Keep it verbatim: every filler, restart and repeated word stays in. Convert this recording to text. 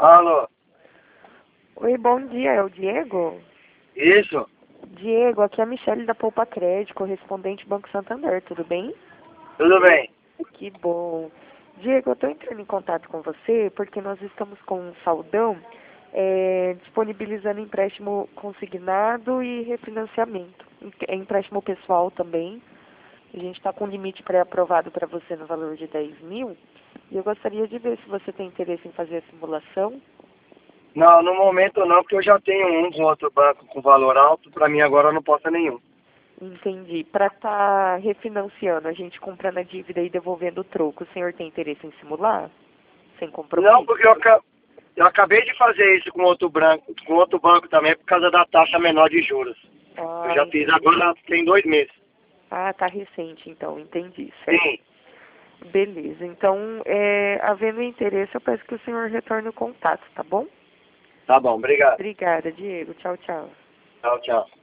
Alô? Oi, bom dia, é o Diego? Isso? Diego, aqui é a Michelle da Poupa Crédito, correspondente Banco Santander, tudo bem? Tudo bem? Que bom. Diego, eu estou entrando em contato com você porque nós estamos com um saldão é, disponibilizando empréstimo consignado e refinanciamento. É empréstimo pessoal também. A gente está com um limite pré-aprovado para você no valor de dez mil. E eu gostaria de ver se você tem interesse em fazer a simulação. Não, no momento não, porque eu já tenho um com outro banco com valor alto. Pra mim agora não posso nenhum. Entendi. Para estar refinanciando, a gente comprando a dívida e devolvendo o troco, o senhor tem interesse em simular? Sem compromisso? Não, porque eu, aca- eu acabei de fazer isso com outro, branco, com outro banco também por causa da taxa menor de juros. Eu Ah, já fiz entendi. agora tem dois meses. Ah, tá recente, então, entendi, certo. Sim, Beleza. Então, é, havendo interesse, eu peço que o senhor retorne o contato, tá bom? tá bom, obrigado. Obrigada, Diego. Tchau, tchau. Tchau, tchau.